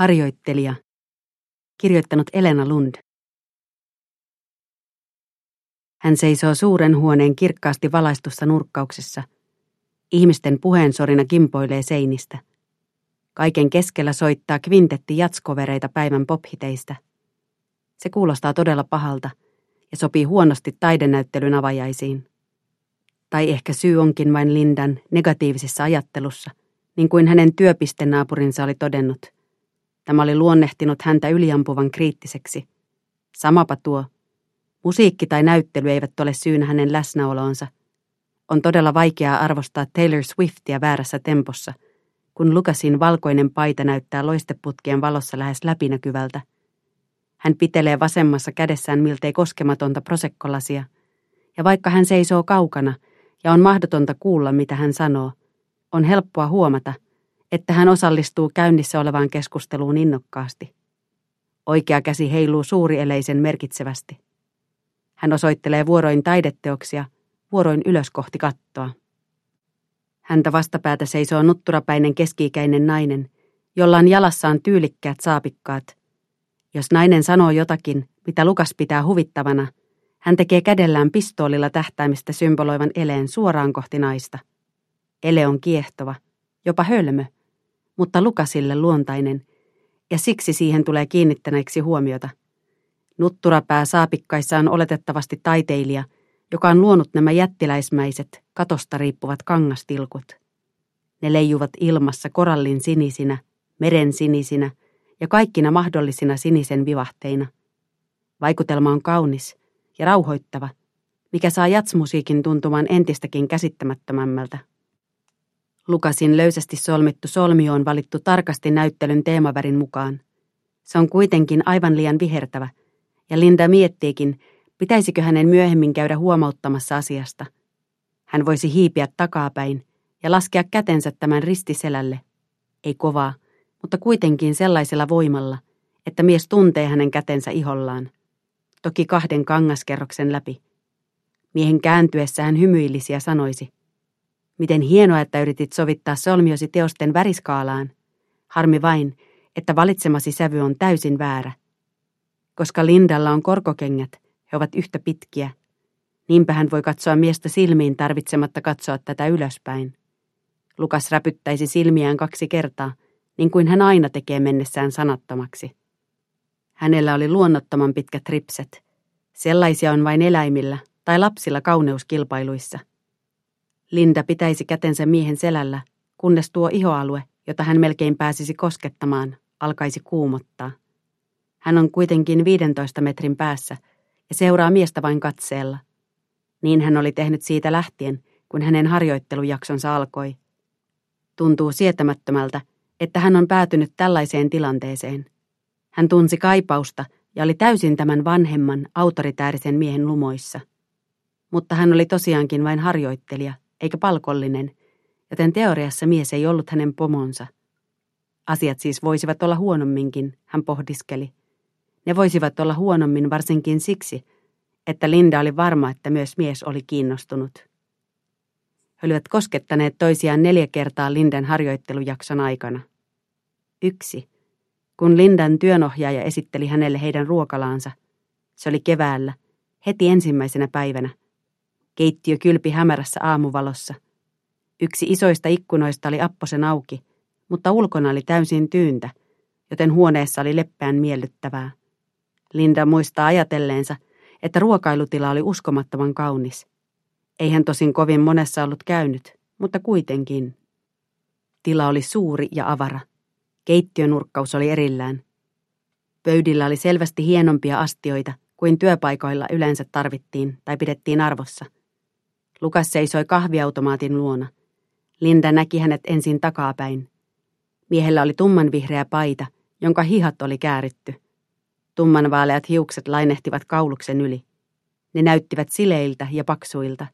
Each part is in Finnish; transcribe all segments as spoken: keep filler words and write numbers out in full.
Harjoittelija. Kirjoittanut Elena Lund. Hän seisoo suuren huoneen kirkkaasti valaistussa nurkkauksessa. Ihmisten puheensorina kimpoilee seinistä. Kaiken keskellä soittaa kvintetti jatskovereita päivän pophiteistä. Se kuulostaa todella pahalta ja sopii huonosti taidenäyttelyn avajaisiin. Tai ehkä syy onkin vain Lindan negatiivisessa ajattelussa, niin kuin hänen työpistenaapurinsa oli todennut. Tämä oli luonnehtinut häntä yliampuvan kriittiseksi. Samapa tuo. Musiikki tai näyttely eivät ole syynä hänen läsnäoloonsa. On todella vaikeaa arvostaa Taylor Swiftia väärässä tempossa, kun Lucasin valkoinen paita näyttää loisteputkien valossa lähes läpinäkyvältä. Hän pitelee vasemmassa kädessään miltei koskematonta prosekkolasia, ja vaikka hän seisoo kaukana ja on mahdotonta kuulla, mitä hän sanoo, on helppoa huomata, että hän osallistuu käynnissä olevaan keskusteluun innokkaasti. Oikea käsi heiluu suurieleisen merkitsevästi. Hän osoittelee vuoroin taideteoksia, vuoroin ylös kohti kattoa. Häntä vastapäätä seisoo nutturapäinen keski-ikäinen nainen, jolla on jalassaan tyylikkäät saapikkaat. Jos nainen sanoo jotakin, mitä Lucas pitää huvittavana, hän tekee kädellään pistoolilla tähtäimistä symboloivan eleen suoraan kohti naista. Ele on kiehtova, jopa hölmö, mutta Lucasille luontainen, ja siksi siihen tulee kiinnittäneeksi huomiota. Nutturapää saapikkaissa on oletettavasti taiteilija, joka on luonut nämä jättiläismäiset, katosta riippuvat kangastilkut. Ne leijuvat ilmassa korallin sinisinä, meren sinisinä ja kaikkina mahdollisina sinisen vivahteina. Vaikutelma on kaunis ja rauhoittava, mikä saa jazzmusiikin tuntumaan entistäkin käsittämättömämmältä. Lucasin löysästi solmittu solmio on valittu tarkasti näyttelyn teemavärin mukaan. Se on kuitenkin aivan liian vihertävä, ja Linda miettiikin, pitäisikö hänen myöhemmin käydä huomauttamassa asiasta. Hän voisi hiipiä takapäin ja laskea kätensä tämän ristiselälle. Ei kovaa, mutta kuitenkin sellaisella voimalla, että mies tuntee hänen kätensä ihollaan. Toki kahden kangaskerroksen läpi. Miehen kääntyessä hän hymyilisi ja sanoisi, miten hienoa, että yritit sovittaa solmiosi teosten väriskaalaan. Harmi vain, että valitsemasi sävy on täysin väärä. Koska Lindalla on korkokengät, he ovat yhtä pitkiä. Niinpä hän voi katsoa miestä silmiin tarvitsematta katsoa tätä ylöspäin. Lucas räpyttäisi silmiään kaksi kertaa, niin kuin hän aina tekee mennessään sanattomaksi. Hänellä oli luonnottoman pitkät ripset. Sellaisia on vain eläimillä tai lapsilla kauneuskilpailuissa. Linda pitäisi kätensä miehen selällä, kunnes tuo ihoalue, jota hän melkein pääsisi koskettamaan, alkaisi kuumottaa. Hän on kuitenkin viidentoista metrin päässä ja seuraa miestä vain katseella. Niin hän oli tehnyt siitä lähtien, kun hänen harjoittelujaksonsa alkoi. Tuntuu sietämättömältä, että hän on päätynyt tällaiseen tilanteeseen. Hän tunsi kaipausta ja oli täysin tämän vanhemman, autoritäärisen miehen lumoissa. Mutta hän oli tosiaankin vain harjoittelija, eikä palkollinen, joten teoriassa mies ei ollut hänen pomonsa. Asiat siis voisivat olla huonomminkin, hän pohdiskeli. Ne voisivat olla huonommin varsinkin siksi, että Linda oli varma, että myös mies oli kiinnostunut. He olivat koskettaneet toisiaan neljä kertaa Lindan harjoittelujakson aikana. Yksi, kun Lindan työnohjaaja esitteli hänelle heidän ruokalaansa. Se oli keväällä, heti ensimmäisenä päivänä. Keittiö kylpi hämärässä aamuvalossa. Yksi isoista ikkunoista oli apposen auki, mutta ulkona oli täysin tyyntä, joten huoneessa oli leppeän miellyttävää. Linda muistaa ajatelleensa, että ruokailutila oli uskomattoman kaunis. Ei hän tosin kovin monessa ollut käynyt, mutta kuitenkin. Tila oli suuri ja avara. Keittiönurkkaus oli erillään. Pöydillä oli selvästi hienompia astioita kuin työpaikoilla yleensä tarvittiin tai pidettiin arvossa. Lucas seisoi kahviautomaatin luona. Linda näki hänet ensin takapäin. Miehellä oli tummanvihreä paita, jonka hihat oli kääritty. Tummanvaaleat hiukset lainehtivat kauluksen yli. Ne näyttivät sileiltä ja paksuilta.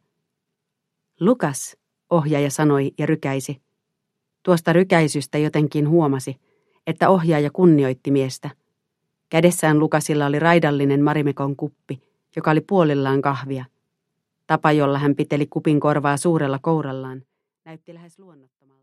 Lucas, ohjaaja sanoi ja rykäisi. Tuosta rykäisystä jotenkin huomasi, että ohjaaja kunnioitti miestä. Kädessään Lucasilla oli raidallinen Marimekon kuppi, joka oli puolillaan kahvia. Tapa, jolla hän piteli kupin korvaa suurella kourallaan, näytti lähes luonnottomalta.